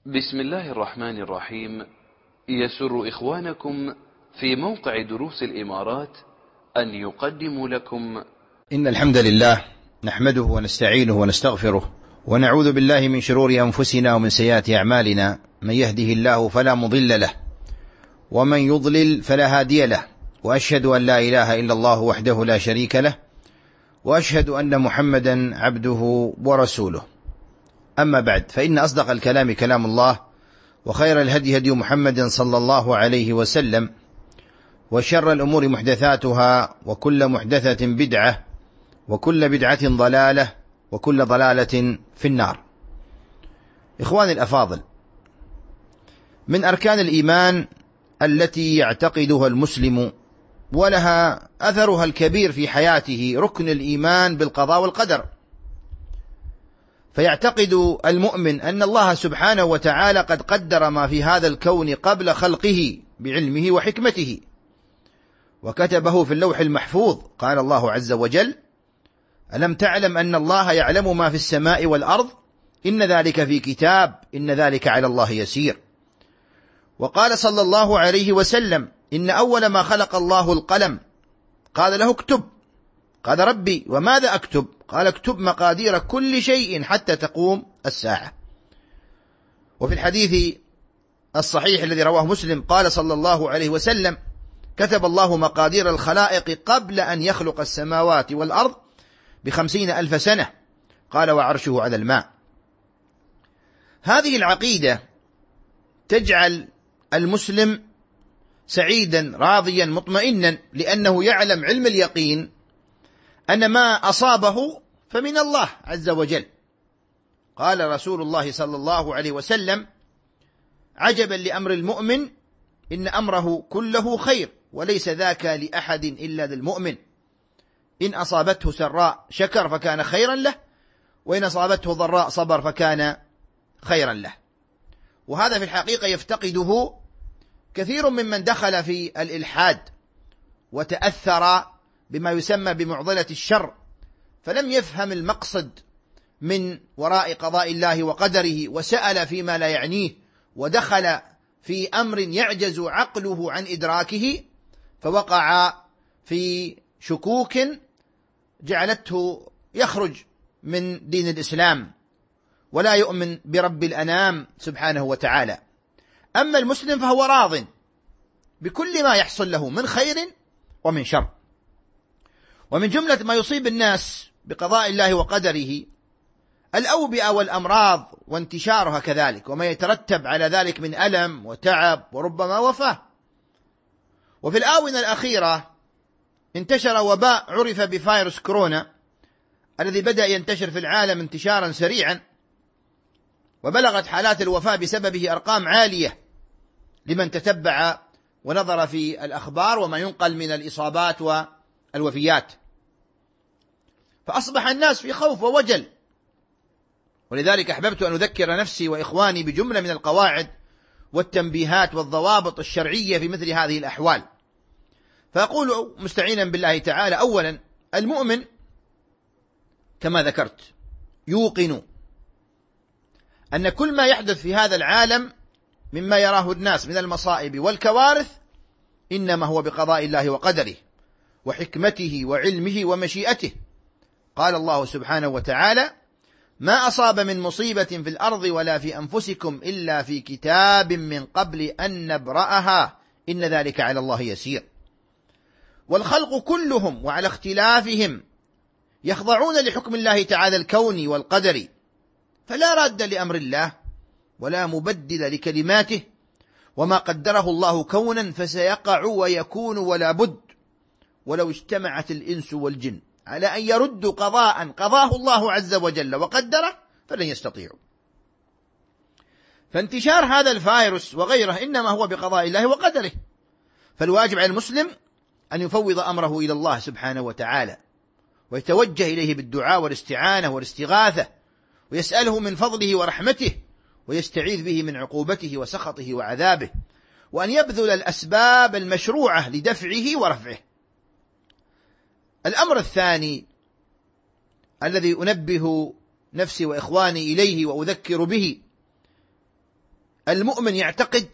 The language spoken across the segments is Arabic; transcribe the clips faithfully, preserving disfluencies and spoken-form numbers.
بسم الله الرحمن الرحيم. يسر إخوانكم في موقع دروس الإمارات أن يقدموا لكم إن الحمد لله نحمده ونستعينه ونستغفره ونعوذ بالله من شرور أنفسنا ومن سيئات أعمالنا، من يهده الله فلا مضل له ومن يضلل فلا هادي له، وأشهد أن لا إله إلا الله وحده لا شريك له، وأشهد أن محمدا عبده ورسوله. أما بعد، فإن أصدق الكلام كلام الله، وخير الهدي هدي محمد صلى الله عليه وسلم، وشر الأمور محدثاتها، وكل محدثة بدعة، وكل بدعة ضلالة، وكل ضلالة في النار. إخواني الأفاضل، من أركان الإيمان التي يعتقدها المسلم ولها أثرها الكبير في حياته ركن الإيمان بالقضاء والقدر. فيعتقد المؤمن أن الله سبحانه وتعالى قد قدر ما في هذا الكون قبل خلقه بعلمه وحكمته، وكتبه في اللوح المحفوظ. قال الله عز وجل: ألم تعلم أن الله يعلم ما في السماء والأرض، إن ذلك في كتاب، إن ذلك على الله يسير. وقال صلى الله عليه وسلم: إن أول ما خلق الله القلم، قال له اكتب، قال ربي وماذا أكتب؟ قال اكتب مقادير كل شيء حتى تقوم الساعة. وفي الحديث الصحيح الذي رواه مسلم قال صلى الله عليه وسلم: كتب الله مقادير الخلائق قبل أن يخلق السماوات والأرض بخمسين ألف سنة، قال وعرشه على الماء. هذه العقيدة تجعل المسلم سعيدا راضيا مطمئنا، لأنه يعلم علم اليقين أن ما أصابه فمن الله عز وجل. قال رسول الله صلى الله عليه وسلم: عجبا لأمر المؤمن، إن أمره كله خير، وليس ذاك لأحد إلا للمؤمن، إن أصابته سراء شكر فكان خيرا له، وإن أصابته ضراء صبر فكان خيرا له. وهذا في الحقيقة يفتقده كثير ممن دخل في الإلحاد وتأثر بما يسمى بمعضلة الشر، فلم يفهم المقصد من وراء قضاء الله وقدره، وسأل فيما لا يعنيه، ودخل في أمر يعجز عقله عن إدراكه، فوقع في شكوك جعلته يخرج من دين الإسلام ولا يؤمن برب الأنام سبحانه وتعالى. أما المسلم فهو راض بكل ما يحصل له من خير ومن شر. ومن جملة ما يصيب الناس بقضاء الله وقدره الأوبئة والأمراض وانتشارها كذلك، وما يترتب على ذلك من ألم وتعب وربما وفاة. وفي الآونة الأخيرة انتشر وباء عرف بفيروس كورونا، الذي بدأ ينتشر في العالم انتشارا سريعا، وبلغت حالات الوفاة بسببه أرقام عالية لمن تتبع ونظر في الأخبار وما ينقل من الإصابات والوفيات. فأصبح الناس في خوف ووجل، ولذلك أحببت أن أذكر نفسي وإخواني بجملة من القواعد والتنبيهات والضوابط الشرعية في مثل هذه الأحوال. فأقول مستعينا بالله تعالى: أولا، المؤمن كما ذكرت يوقن أن كل ما يحدث في هذا العالم مما يراه الناس من المصائب والكوارث إنما هو بقضاء الله وقدره وحكمته وعلمه ومشيئته. قال الله سبحانه وتعالى: ما أصاب من مصيبة في الأرض ولا في أنفسكم إلا في كتاب من قبل أن نبرأها، إن ذلك على الله يسير. والخلق كلهم وعلى اختلافهم يخضعون لحكم الله تعالى الكوني والقدري، فلا راد لأمر الله ولا مبدل لكلماته، وما قدره الله كونا فسيقع ويكون ولا بد، ولو اجتمعت الإنس والجن على أن يردوا قضاء قضاه الله عز وجل وقدره فلن يستطيعوا. فانتشار هذا الفيروس وغيره إنما هو بقضاء الله وقدره، فالواجب على المسلم أن يفوض أمره إلى الله سبحانه وتعالى، ويتوجه إليه بالدعاء والاستعانة والاستغاثة، ويسأله من فضله ورحمته، ويستعيذ به من عقوبته وسخطه وعذابه، وأن يبذل الأسباب المشروعة لدفعه ورفعه. الأمر الثاني الذي أنبه نفسي وإخواني إليه وأذكر به المؤمن يعتقد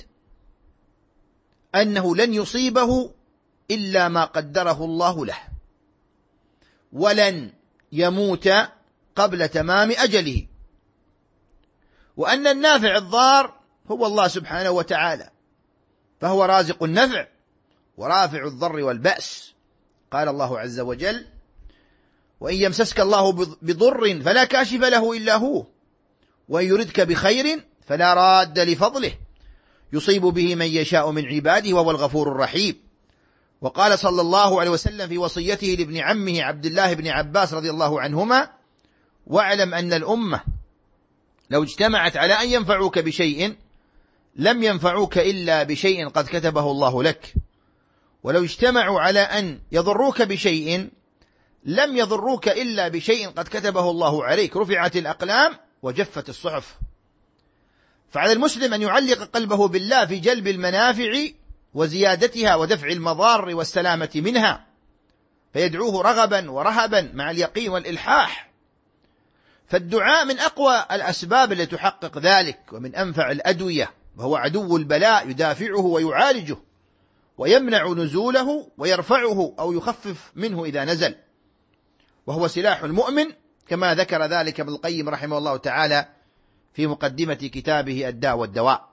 أنه لن يصيبه إلا ما قدره الله له، ولن يموت قبل تمام أجله، وأن النافع الضار هو الله سبحانه وتعالى، فهو رازق النفع ورافع الضر والبأس. قال الله عز وجل: وإن يمسسك الله بضر فلا كاشف له إلا هو، وإن يردك بخير فلا راد لفضله، يصيب به من يشاء من عباده وهو الغفور الرحيم. وقال صلى الله عليه وسلم في وصيته لابن عمه عبد الله بن عباس رضي الله عنهما: واعلم أن الأمة لو اجتمعت على أن ينفعوك بشيء لم ينفعوك إلا بشيء قد كتبه الله لك، ولو اجتمعوا على أن يضروك بشيء لم يضروك إلا بشيء قد كتبه الله عليك، رفعت الأقلام وجفت الصحف. فعلى المسلم أن يعلق قلبه بالله في جلب المنافع وزيادتها ودفع المضار والسلامة منها، فيدعوه رغبا ورهبا مع اليقين والإلحاح. فالدعاء من أقوى الأسباب التي تحقق ذلك، ومن أنفع الأدوية، وهو عدو البلاء يدافعه ويعالجه ويمنع نزوله ويرفعه أو يخفف منه إذا نزل، وهو سلاح المؤمن كما ذكر ذلك ابن القيم رحمه الله تعالى في مقدمة كتابه الداء والدواء.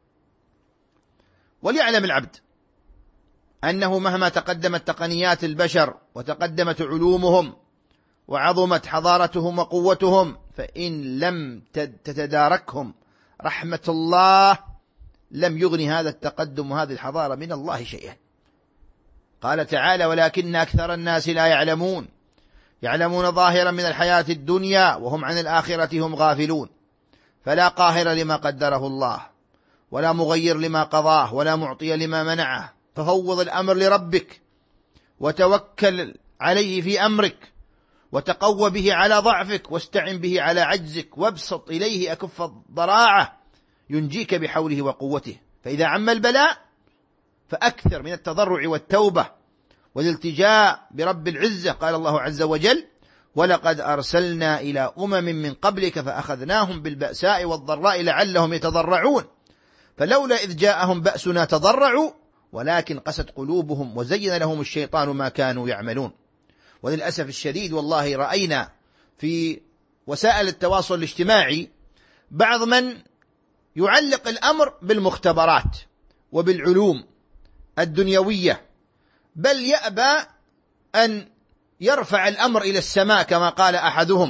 وليعلم العبد أنه مهما تقدمت تقنيات البشر وتقدمت علومهم وعظمت حضارتهم وقوتهم، فإن لم تتداركهم رحمة الله لم يغني هذا التقدم وهذه الحضارة من الله شيئا. قال تعالى: ولكن أكثر الناس لا يعلمون يعلمون ظاهرا من الحياة الدنيا وهم عن الآخرة هم غافلون. فلا قاهر لما قدره الله، ولا مغير لما قضاه، ولا معطي لما منعه، ففوض الأمر لربك وتوكل عليه في أمرك، وتقوى به على ضعفك، واستعن به على عجزك، وابسط إليه أكف الضراعة ينجيك بحوله وقوته. فإذا عم البلاء فأكثر من التضرع والتوبة والالتجاء برب العزة. قال الله عز وجل: ولقد أرسلنا إلى أمم من قبلك فأخذناهم بالبأساء والضراء لعلهم يتضرعون فلولا إذ جاءهم بأسنا تضرعوا ولكن قست قلوبهم وزين لهم الشيطان ما كانوا يعملون. وللأسف الشديد والله رأينا في وسائل التواصل الاجتماعي بعض من يعلق الأمر بالمختبرات وبالعلوم الدنيوية، بل يأبى أن يرفع الأمر إلى السماء كما قال أحدهم،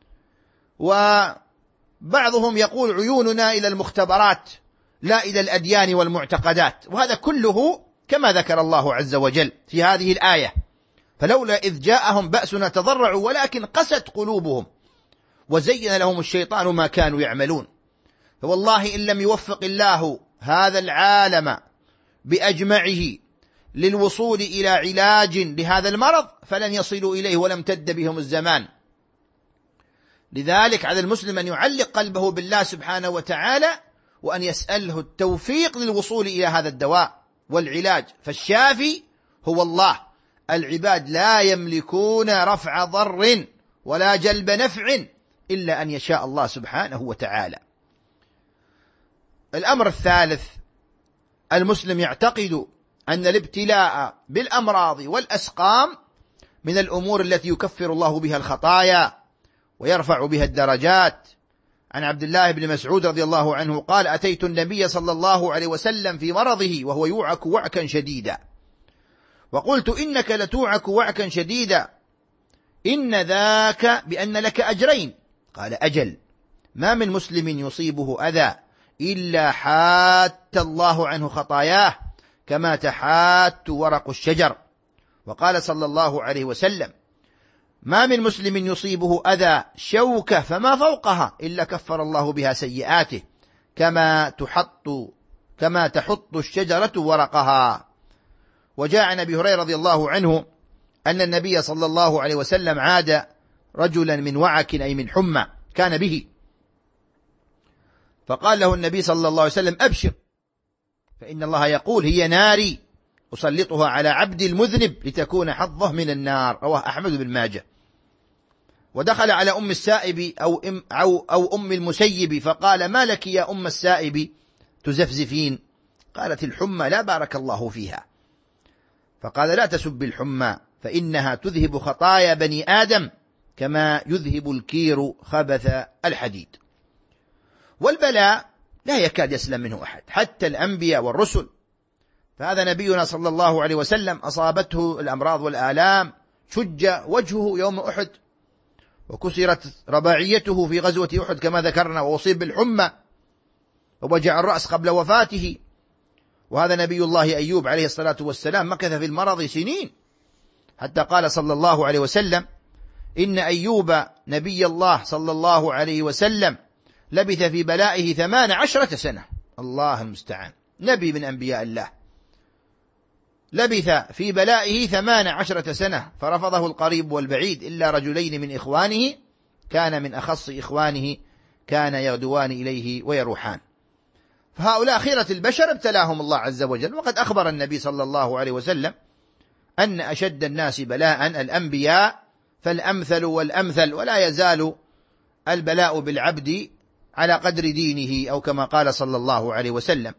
وبعضهم يقول عيوننا إلى المختبرات لا إلى الأديان والمعتقدات، وهذا كله كما ذكر الله عز وجل في هذه الآية: فلولا إذ جاءهم بأسنا تضرعوا ولكن قست قلوبهم وزين لهم الشيطان ما كانوا يعملون. فوالله إن لم يوفق الله هذا العالم بأجمعه للوصول إلى علاج لهذا المرض فلن يصلوا إليه ولم تد بهم الزمان. لذلك على المسلم أن يعلق قلبه بالله سبحانه وتعالى، وأن يسأله التوفيق للوصول إلى هذا الدواء والعلاج، فالشافي هو الله. العباد لا يملكون رفع ضر ولا جلب نفع إلا أن يشاء الله سبحانه وتعالى. الأمر الثالث: المسلم يعتقد أن الابتلاء بالأمراض والأسقام من الأمور التي يكفر الله بها الخطايا ويرفع بها الدرجات. عن عبد الله بن مسعود رضي الله عنه قال: أتيت النبي صلى الله عليه وسلم في مرضه وهو يوعك وعكا شديدا، وقلت: إنك لتوعك وعكا شديدا، إن ذاك بأن لك أجرين. قال: أجل، ما من مسلم يصيبه أذى إلا حات الله عنه خطاياه كما تحات ورق الشجر. وقال صلى الله عليه وسلم: ما من مسلم يصيبه أذى شوكة فما فوقها إلا كفر الله بها سيئاته كما تحط كما تحط الشجرة ورقها. وجاء عن أبي هريرة رضي الله عنه أن النبي صلى الله عليه وسلم عاد رجلا من وعك أي من حمى كان به، فقال له النبي صلى الله عليه وسلم: أبشر، فإن الله يقول: هي ناري أسلطها على عبد المذنب لتكون حظه من النار. رواه أحمد بن ماجه. ودخل على أم السائب أو, أم أو, أو أم المسيب فقال: ما لك يا أم السائب تزفزفين؟ قالت: الحمى لا بارك الله فيها. فقال: لا تسب الحمى فإنها تذهب خطايا بني آدم كما يذهب الكير خبث الحديد. والبلاء لا يكاد يسلم منه أحد، حتى الأنبياء والرسل. فهذا نبينا صلى الله عليه وسلم أصابته الأمراض والآلام، شج وجهه يوم أحد، وكسرت رباعيته في غزوة أحد كما ذكرنا، وأصيب بالحمى ووجع الرأس قبل وفاته. وهذا نبي الله أيوب عليه الصلاة والسلام مكث في المرض سنين، حتى قال صلى الله عليه وسلم: إن أيوب نبي الله صلى الله عليه وسلم لبث في بلائه ثمان عشرة سنة. الله المستعان، نبي من أنبياء الله لبث في بلائه ثمان عشرة سنة، فرفضه القريب والبعيد إلا رجلين من إخوانه، كان من أخص إخوانه، كان يغدوان إليه ويروحان. فهؤلاء خيرة البشر ابتلاهم الله عز وجل. وقد أخبر النبي صلى الله عليه وسلم أن أشد الناس بلاء الأنبياء فالأمثل والأمثل، ولا يزال البلاء بالعبد على قدر دينه، أو كما قال صلى الله عليه وسلم.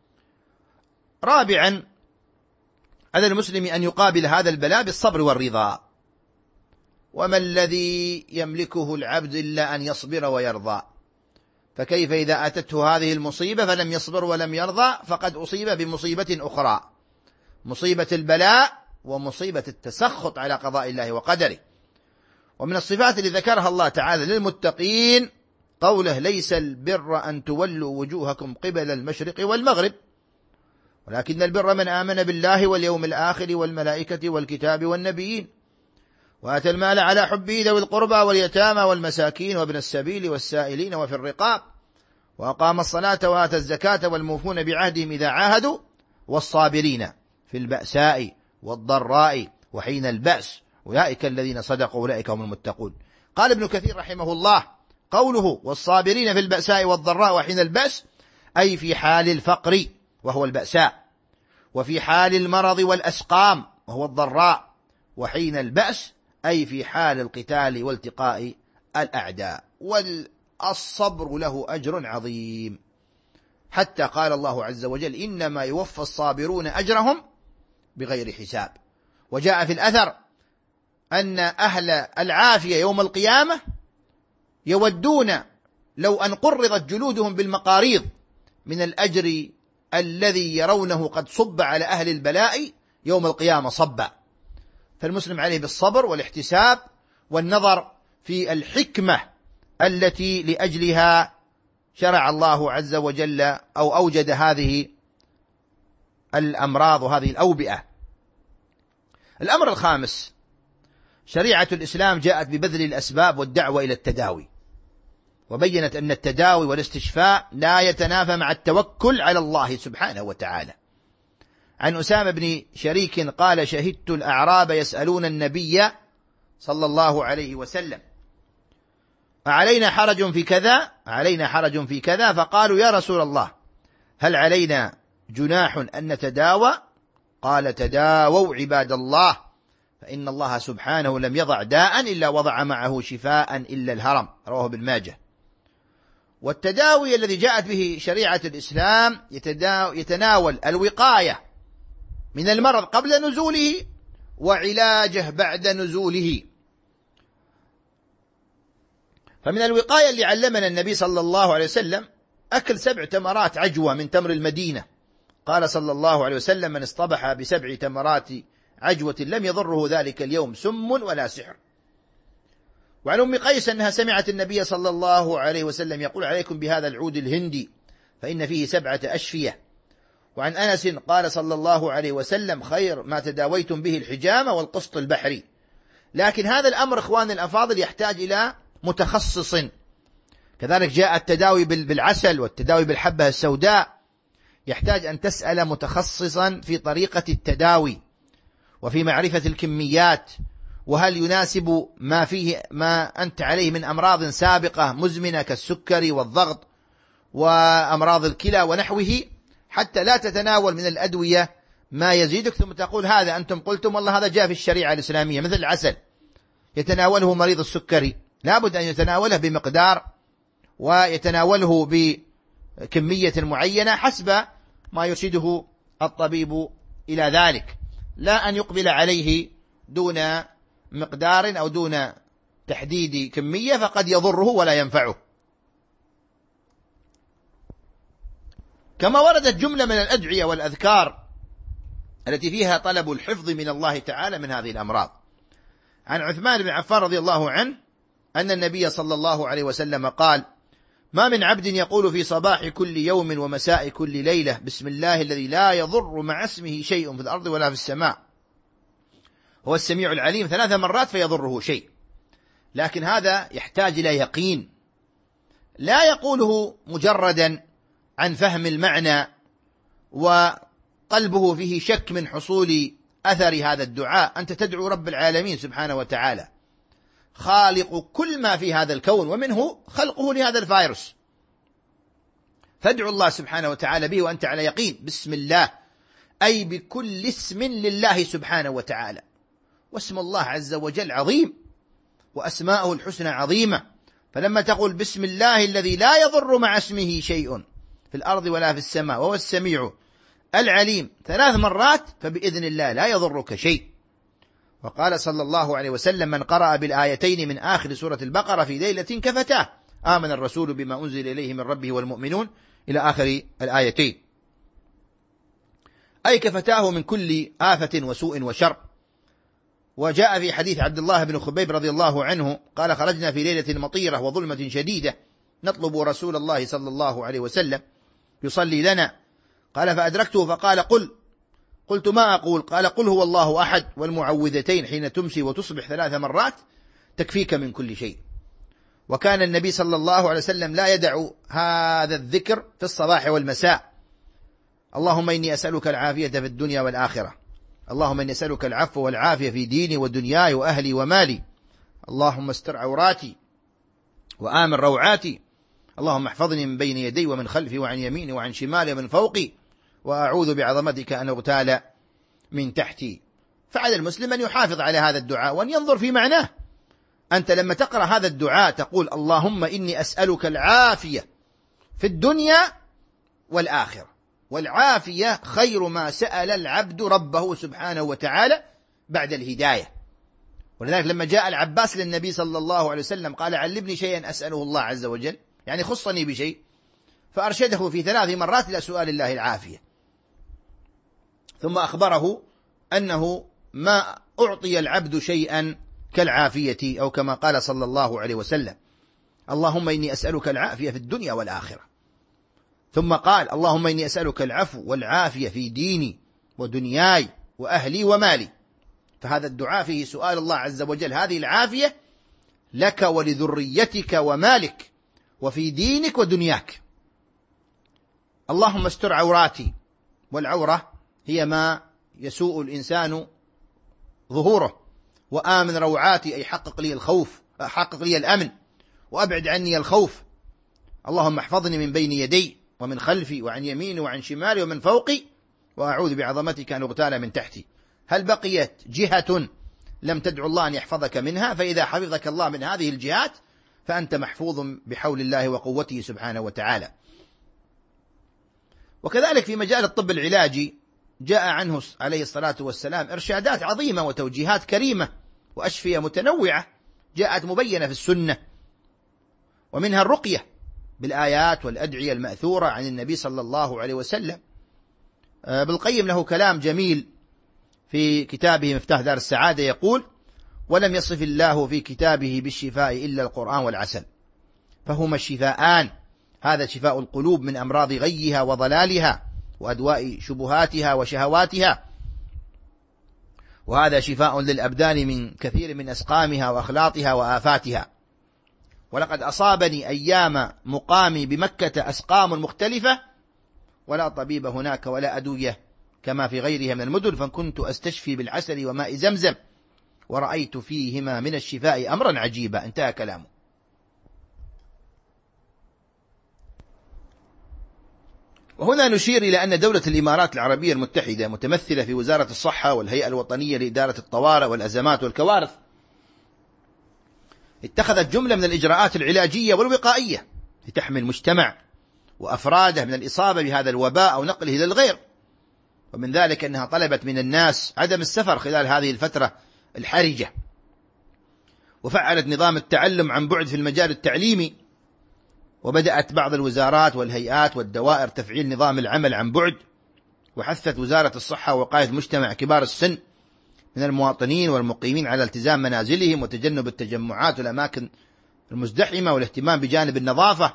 رابعا، على المسلم أن يقابل هذا البلاء بالصبر والرضا. وما الذي يملكه العبد إلا أن يصبر ويرضى؟ فكيف إذا أتته هذه المصيبة فلم يصبر ولم يرضى؟ فقد أصيب بمصيبة أخرى، مصيبة البلاء ومصيبة التسخط على قضاء الله وقدره. ومن الصفات اللي ذكرها الله تعالى للمتقين قوله: ليس البر أن تولوا وجوهكم قبل المشرق والمغرب ولكن البر من آمن بالله واليوم الآخر والملائكة والكتاب والنبيين وآتى المال على حبه ذوي القربى واليتامى والمساكين وابن السبيل والسائلين وفي الرقاب وأقام الصلاة وآتى الزكاة والموفون بعهدهم إذا عاهدوا والصابرين في البأساء والضراء وحين البأس أولئك الذين صدقوا أولئك هم المتقون. قال ابن كثير رحمه الله: قوله والصابرين في البأساء والضراء وحين البأس أي في حال الفقر وهو البأساء، وفي حال المرض والأسقام وهو الضراء، وحين البأس أي في حال القتال والتقاء الأعداء. والصبر له أجر عظيم، حتى قال الله عز وجل: إنما يوفى الصابرون أجرهم بغير حساب. وجاء في الأثر أن أهل العافية يوم القيامة يودون لو أن قرضت جلودهم بالمقاريض من الأجر الذي يرونه قد صب على أهل البلاء يوم القيامة صبا. فالمسلم عليه بالصبر والاحتساب والنظر في الحكمة التي لأجلها شرع الله عز وجل أو أوجد هذه الأمراض وهذه الأوبئة. الأمر الخامس: شريعة الإسلام جاءت ببذل الأسباب والدعوة إلى التداوي، وبينت أن التداوي والاستشفاء لا يتنافى مع التوكل على الله سبحانه وتعالى. عن أسامة بن شريك قال: شهدت الأعراب يسألون النبي صلى الله عليه وسلم: أعلينا حرج في كذا؟ علينا حرج في كذا؟ فقالوا: يا رسول الله هل علينا جناح أن نتداوى؟ قال: تداووا عباد الله، فإن الله سبحانه لم يضع داء إلا وضع معه شفاء إلا الهرم. رواه ابن ماجه. والتداوي الذي جاءت به شريعة الإسلام يتناول الوقاية من المرض قبل نزوله وعلاجه بعد نزوله. فمن الوقاية اللي علمنا النبي صلى الله عليه وسلم أكل سبع تمرات عجوة من تمر المدينة. قال صلى الله عليه وسلم: من اصطبح بسبع تمرات عجوة لم يضره ذلك اليوم سم ولا سحر. وعن أم قيس أنها سمعت النبي صلى الله عليه وسلم يقول: عليكم بهذا العود الهندي فإن فيه سبعة أشفية. وعن أنس قال صلى الله عليه وسلم: خير ما تداويتم به الحجامة والقسط البحري. لكن هذا الأمر إخواني الأفاضل يحتاج إلى متخصص. كذلك جاء التداوي بالعسل والتداوي بالحبة السوداء، يحتاج أن تسأل متخصصا في طريقة التداوي وفي معرفة الكميات، وهل يناسب ما فيه ما أنت عليه من أمراض سابقة مزمنة كالسكري والضغط وأمراض الكلى ونحوه، حتى لا تتناول من الأدوية ما يزيدك ثم تقول هذا أنتم قلتم والله هذا جاء في الشريعة الإسلامية. مثل العسل يتناوله مريض السكري، لابد أن يتناوله بمقدار ويتناوله كمية معينة حسب ما يرشده الطبيب إلى ذلك، لا أن يقبل عليه دون مقدار أو دون تحديد كمية فقد يضره ولا ينفعه. كما وردت جملة من الأدعية والأذكار التي فيها طلب الحفظ من الله تعالى من هذه الأمراض. عن عثمان بن عفان رضي الله عنه أن النبي صلى الله عليه وسلم قال: ما من عبد يقول في صباح كل يوم ومساء كل ليلة بسم الله الذي لا يضر مع اسمه شيء في الأرض ولا في السماء هو السميع العليم ثلاث مرات فيضره شيء. لكن هذا يحتاج إلى يقين، لا يقوله مجردا عن فهم المعنى وقلبه فيه شك من حصول أثر هذا الدعاء. أنت تدعو رب العالمين سبحانه وتعالى خالق كل ما في هذا الكون ومنه خلقه لهذا الفيروس، فادعو الله سبحانه وتعالى به وأنت على يقين. بسم الله أي بكل اسم لله سبحانه وتعالى، واسم الله عز وجل عظيم وأسماءه الحسنى عظيمة، فلما تقول بسم الله الذي لا يضر مع اسمه شيء في الأرض ولا في السماء وهو السميع العليم ثلاث مرات فبإذن الله لا يضرك شيء. وقال صلى الله عليه وسلم: من قرأ بالآيتين من آخر سورة البقرة في ليلة كفتاه، آمن الرسول بما أنزل إليه من ربه والمؤمنون إلى آخر الآيتين، أي كفتاه من كل آفة وسوء وشر. وجاء في حديث عبد الله بن خبيب رضي الله عنه قال: خرجنا في ليلة مطيرة وظلمة شديدة نطلب رسول الله صلى الله عليه وسلم يصلي لنا، قال: فأدركته فقال: قل. قلت: ما أقول؟ قال: قل هو الله أحد والمعوذتين حين تمسي وتصبح ثلاث مرات تكفيك من كل شيء. وكان النبي صلى الله عليه وسلم لا يدع هذا الذكر في الصباح والمساء: اللهم إني أسألك العافية في الدنيا والآخرة، اللهم إني أسألك العفو والعافية في ديني ودنياي وأهلي ومالي، اللهم استر عوراتي وآمن روعاتي، اللهم احفظني من بين يدي ومن خلفي وعن يميني وعن شمالي ومن فوقي، وأعوذ بعظمتك أن أغتال من تحتي. فعلى المسلم أن يحافظ على هذا الدعاء وأن ينظر في معناه. أنت لما تقرأ هذا الدعاء تقول: اللهم إني أسألك العافية في الدنيا والآخرة، والعافية خير ما سأل العبد ربه سبحانه وتعالى بعد الهداية. ولذلك لما جاء العباس للنبي صلى الله عليه وسلم قال: علمني شيئا أسأله الله عز وجل، يعني خصني بشيء، فأرشده في ثلاث مرات إلى سؤال الله العافية، ثم أخبره أنه ما أعطي العبد شيئا كالعافية، أو كما قال صلى الله عليه وسلم: اللهم إني أسألك العافية في الدنيا والآخرة. ثم قال: اللهم إني أسألك العفو والعافية في ديني ودنياي وأهلي ومالي. فهذا الدعاء فيه سؤال الله عز وجل هذه العافية لك ولذريتك ومالك وفي دينك ودنياك. اللهم استر عوراتي، والعورة هي ما يسوء الإنسان ظهوره، وآمن روعاتي أي حقق لي الخوف، حقق لي الأمن وأبعد عني الخوف. اللهم احفظني من بين يدي ومن خلفي وعن يميني وعن شمالي ومن فوقي، وأعوذ بعظمتك أن أغتال من تحتي. هل بقيت جهة لم تدعو الله أن يحفظك منها؟ فإذا حفظك الله من هذه الجهات فأنت محفوظ بحول الله وقوته سبحانه وتعالى. وكذلك في مجال الطب العلاجي جاء عنه عليه الصلاة والسلام إرشادات عظيمة وتوجيهات كريمة وأشفية متنوعة جاءت مبينة في السنة، ومنها الرقية بالآيات والأدعية المأثورة عن النبي صلى الله عليه وسلم. ابن القيم له كلام جميل في كتابه مفتاح دار السعادة يقول: ولم يصف الله في كتابه بالشفاء إلا القرآن والعسل، فهما الشفاءان، هذا شفاء القلوب من أمراض غيها وضلالها وأدواء شبهاتها وشهواتها، وهذا شفاء للأبدان من كثير من أسقامها وأخلاطها وآفاتها. ولقد أصابني أيام مقامي بمكة أسقام مختلفة ولا طبيب هناك ولا أدوية كما في غيرها من المدن، فكنت أستشفي بالعسل وماء زمزم ورأيت فيهما من الشفاء أمرا عجيبا. انتهى كلامه. وهنا نشير إلى أن دولة الإمارات العربية المتحدة متمثلة في وزارة الصحة والهيئة الوطنية لإدارة الطوارئ والأزمات والكوارث اتخذت جملة من الإجراءات العلاجية والوقائية لتحمي المجتمع وأفراده من الإصابة بهذا الوباء أو نقله للغير. ومن ذلك أنها طلبت من الناس عدم السفر خلال هذه الفترة الحرجة، وفعلت نظام التعلم عن بعد في المجال التعليمي، وبدأت بعض الوزارات والهيئات والدوائر تفعيل نظام العمل عن بعد، وحثت وزارة الصحة ووقاية المجتمع كبار السن من المواطنين والمقيمين على التزام منازلهم وتجنب التجمعات والأماكن المزدحمة والاهتمام بجانب النظافة.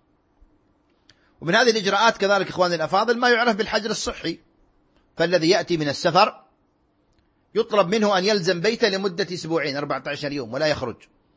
ومن هذه الإجراءات كذلك إخواني الأفاضل ما يعرف بالحجر الصحي، فالذي يأتي من السفر يطلب منه أن يلزم بيته لمدة أسبوعين أربعة عشر يوم ولا يخرج،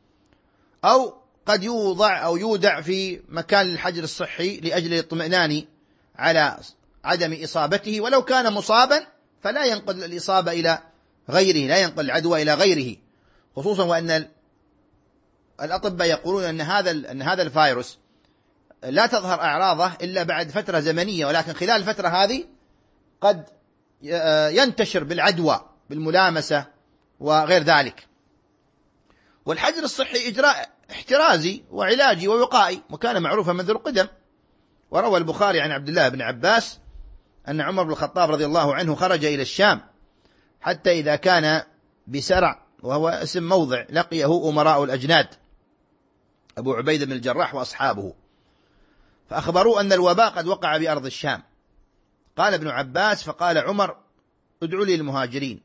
أو قد يوضع أو يودع في مكان الحجر الصحي لأجل الاطمئنان على عدم إصابته، ولو كان مصابا فلا ينقل الإصابة إلى غيره، لا ينقل العدوى إلى غيره، خصوصا وأن الأطباء يقولون أن هذا أن هذا الفيروس لا تظهر أعراضه إلا بعد فترة زمنية، ولكن خلال الفترة هذه قد ينتشر بالعدوى بالملامسة وغير ذلك. والحجر الصحي إجراء احترازي وعلاجي ووقائي، وكان معروفا منذ القدم. وروى البخاري عن عبد الله بن عباس أن عمر بن الخطاب رضي الله عنه خرج إلى الشام حتى إذا كان بسرع، وهو اسم موضع، لقيه أمراء الأجناد أبو عبيدة بن الجراح وأصحابه، فأخبروا أن الوباء قد وقع بأرض الشام. قال ابن عباس: فقال عمر: ادعوا لي المهاجرين،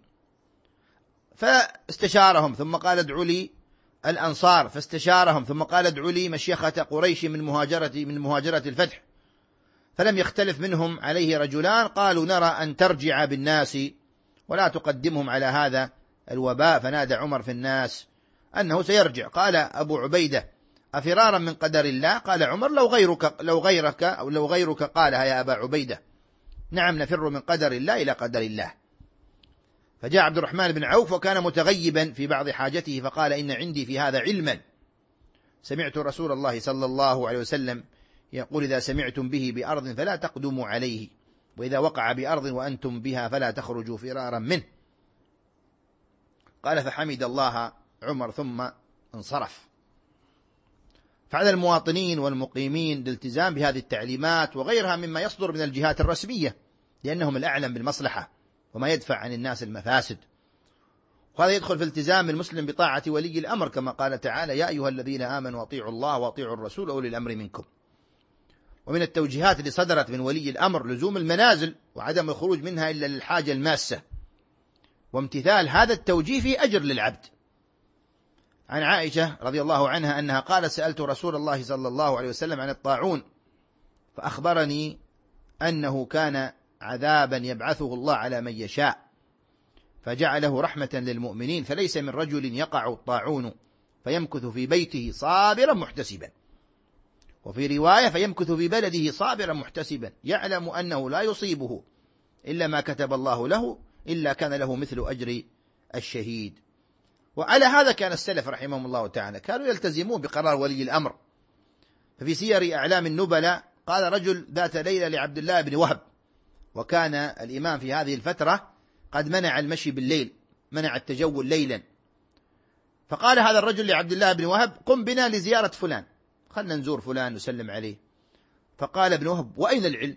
فاستشارهم، ثم قال: ادعوا لي الأنصار، فاستشارهم، ثم قال: ادعوا لي مشيخة قريش من مهاجرة من مهاجرة الفتح، فلم يختلف منهم عليه رجلان قالوا: نرى أن ترجع بالناس ولا تقدمهم على هذا الوباء. فنادى عمر في الناس أنه سيرجع. قال أبو عبيدة: أفرارا من قدر الله؟ قال عمر: لو غيرك لو غيرك أو لو غيرك قالها يا أبا عبيدة. نعم، نفر من قدر الله إلى قدر الله. فجاء عبد الرحمن بن عوف وكان متغيبا في بعض حاجته، فقال: إن عندي في هذا علما، سمعت رسول الله صلى الله عليه وسلم يقول: إذا سمعتم به بأرض فلا تقدموا عليه، وإذا وقع بأرض وأنتم بها فلا تخرجوا فرارا منه. قال: فحمد الله عمر ثم انصرف. فعلى المواطنين والمقيمين الالتزام بهذه التعليمات وغيرها مما يصدر من الجهات الرسمية، لأنهم الأعلم بالمصلحة وما يدفع عن الناس المفاسد. وهذا يدخل في التزام المسلم بطاعة ولي الأمر، كما قال تعالى: يا أيها الذين آمنوا أطيعوا الله وأطيعوا الرسول أولي الأمر منكم. ومن التوجيهات اللي صدرت من ولي الأمر لزوم المنازل وعدم الخروج منها إلا للحاجة الماسة، وامتثال هذا التوجيه في أجر للعبد. عن عائشة رضي الله عنها أنها قالت: سألت رسول الله صلى الله عليه وسلم عن الطاعون، فأخبرني أنه كان عذابا يبعثه الله على من يشاء، فجعله رحمة للمؤمنين، فليس من رجل يقع الطاعون فيمكث في بيته صابرا محتسبا، وفي رواية فيمكث في بلده صابرا محتسبا، يعلم أنه لا يصيبه إلا ما كتب الله له، إلا كان له مثل أجر الشهيد. وعلى هذا كان السلف رحمهم الله تعالى، كانوا يلتزمون بقرار ولي الأمر. ففي سير أعلام النبلاء قال رجل ذات ليلة لعبد الله بن وهب، وكان الإمام في هذه الفترة قد منع المشي بالليل، منع التجول ليلا، فقال هذا الرجل لعبد الله بن وهب: قم بنا لزيارة فلان، خلنا نزور فلان نسلم عليه. فقال ابن وهب: وأين العلم؟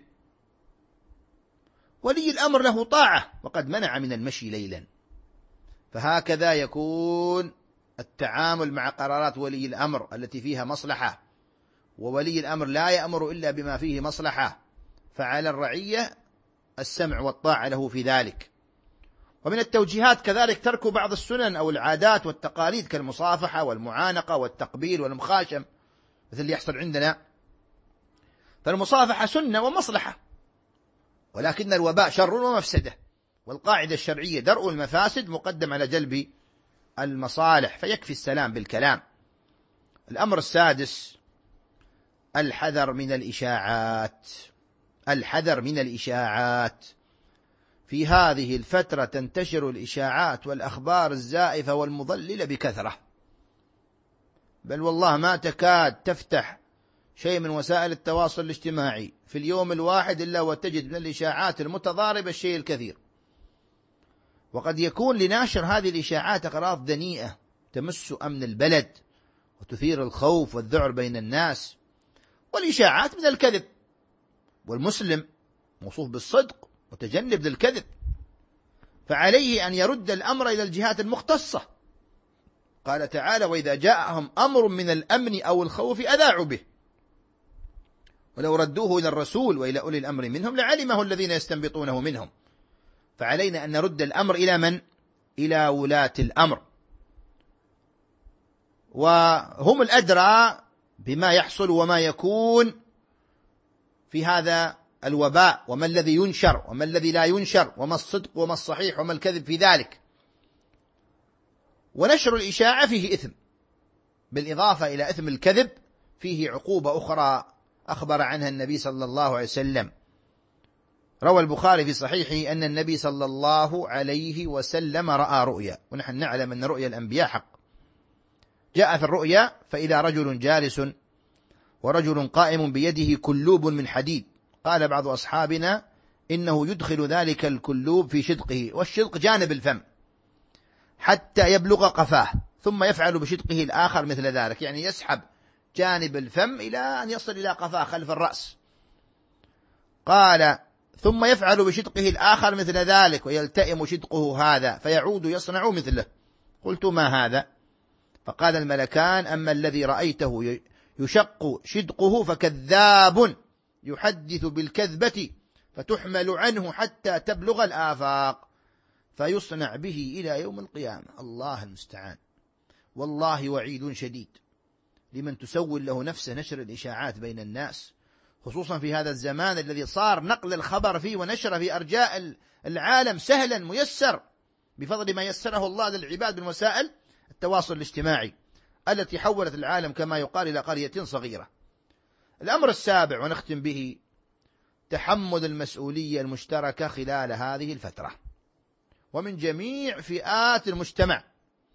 ولي الأمر له طاعة وقد منع من المشي ليلا. فهكذا يكون التعامل مع قرارات ولي الأمر التي فيها مصلحة، وولي الأمر لا يأمر إلا بما فيه مصلحة، فعلى الرعية السمع والطاعة له في ذلك. ومن التوجيهات كذلك ترك بعض السنن أو العادات والتقاليد كالمصافحة والمعانقة والتقبيل والمخاشم مثل اللي يحصل عندنا. فالمصافحة سنة ومصلحة، ولكن الوباء شر ومفسدة، والقاعدة الشرعية درء المفاسد مقدم على جلب المصالح، فيكفي السلام بالكلام. الأمر السادس: الحذر من الإشاعات. الحذر من الإشاعات. في هذه الفترة تنتشر الإشاعات والأخبار الزائفة والمضللة بكثرة، بل والله ما تكاد تفتح شيء من وسائل التواصل الاجتماعي في اليوم الواحد إلا وتجد من الإشاعات المتضاربة الشيء الكثير. وقد يكون لناشر هذه الإشاعات أغراض دنيئة تمس أمن البلد وتثير الخوف والذعر بين الناس. والإشاعات من الكذب، والمسلم موصوف بالصدق وتجنب للكذب، فعليه أن يرد الأمر إلى الجهات المختصة. قال تعالى: وإذا جاءهم أمر من الأمن أو الخوف أذاعوا به ولو ردوه إلى الرسول وإلى أولي الأمر منهم لعلمه الذين يستنبطونه منهم. فعلينا أن نرد الأمر إلى من؟ إلى ولاة الأمر، وهم الأدرى بما يحصل وما يكون في هذا الوباء، وما الذي ينشر وما الذي لا ينشر، وما الصدق وما الصحيح وما الكذب في ذلك. ونشر الإشاعة فيه إثم، بالإضافة إلى إثم الكذب فيه عقوبة أخرى أخبر عنها النبي صلى الله عليه وسلم. روى البخاري في صحيحه أن النبي صلى الله عليه وسلم رأى رؤيا، ونحن نعلم أن رؤيا الأنبياء حق. جاء في الرؤيا: فإذا رجل جالس ورجل قائم بيده كلوب من حديد. قال بعض أصحابنا إنه يدخل ذلك الكلوب في شدقه، والشدق جانب الفم، حتى يبلغ قفاه، ثم يفعل بشدقه الآخر مثل ذلك، يعني يسحب جانب الفم إلى أن يصل إلى قفاه خلف الرأس. قال: ثم يفعل بشدقه الآخر مثل ذلك ويلتئم شدقه هذا فيعود يصنع مثله. قلت: ما هذا؟ فقال الملكان: أما الذي رأيته يشق شدقه فكذاب يحدث بالكذبة فتحمل عنه حتى تبلغ الآفاق فيصنع به إلى يوم القيامة. الله المستعان. والله وعيد شديد لمن تسول له نفسه نشر الإشاعات بين الناس، خصوصا في هذا الزمان الذي صار نقل الخبر فيه ونشره في أرجاء العالم سهلا ميسر بفضل ما يسره الله للعباد من وسائل التواصل الاجتماعي التي حولت العالم كما يقال إلى قرية صغيرة. الأمر السابع ونختم به: تحمل المسؤولية المشتركة خلال هذه الفترة ومن جميع فئات المجتمع.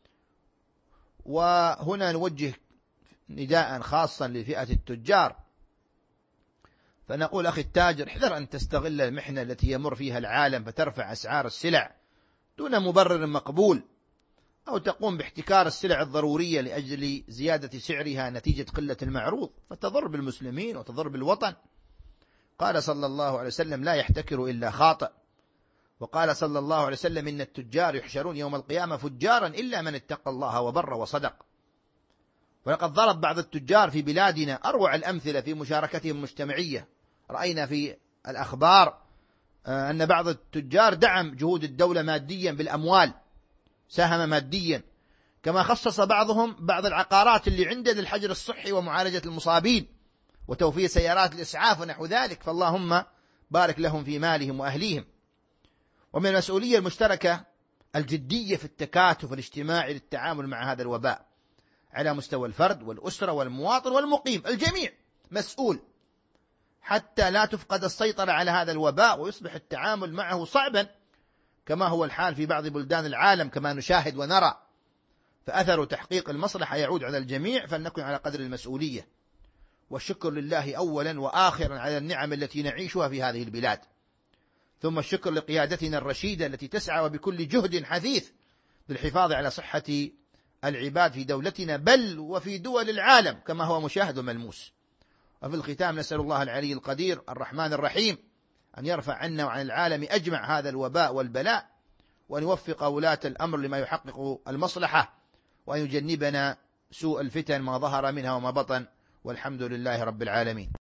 وهنا نوجه نداء خاصا لفئة التجار، فنقول: أخي التاجر، احذر أن تستغل المحنة التي يمر فيها العالم فترفع أسعار السلع دون مبرر مقبول، أو تقوم باحتكار السلع الضرورية لأجل زيادة سعرها نتيجة قلة المعروض، فتضر بالمسلمين وتضر بالوطن. قال صلى الله عليه وسلم: لا يحتكر إلا خاطئ. وقال صلى الله عليه وسلم: إن التجار يحشرون يوم القيامة فجارا إلا من اتقى الله وبر وصدق. ولقد ضرب بعض التجار في بلادنا أروع الأمثلة في مشاركتهم المجتمعية. رأينا في الأخبار أن بعض التجار دعم جهود الدولة ماديا بالأموال، ساهم ماديا، كما خصص بعضهم بعض العقارات اللي عنده للحجر الصحي ومعالجة المصابين وتوفير سيارات الإسعاف ونحو ذلك، فاللهم بارك لهم في مالهم وأهليهم. ومن المسؤولية المشتركة الجدية في التكاتف الاجتماعي للتعامل مع هذا الوباء على مستوى الفرد والأسرة والمواطن والمقيم، الجميع مسؤول حتى لا تفقد السيطرة على هذا الوباء ويصبح التعامل معه صعبا كما هو الحال في بعض بلدان العالم كما نشاهد ونرى. فأثر تحقيق المصلحة يعود على الجميع، فلنكن على قدر المسؤولية. والشكر لله أولا وآخرا على النعم التي نعيشها في هذه البلاد، ثم الشكر لقيادتنا الرشيدة التي تسعى بكل جهد حثيث للحفاظ على صحة العباد في دولتنا بل وفي دول العالم كما هو مشاهد وملموس. وفي الختام نسأل الله العلي القدير الرحمن الرحيم أن يرفع عنا وعن العالم أجمع هذا الوباء والبلاء، وأن يوفق ولاة الأمر لما يحقق المصلحة، وأن يجنبنا سوء الفتن ما ظهر منها وما بطن، والحمد لله رب العالمين.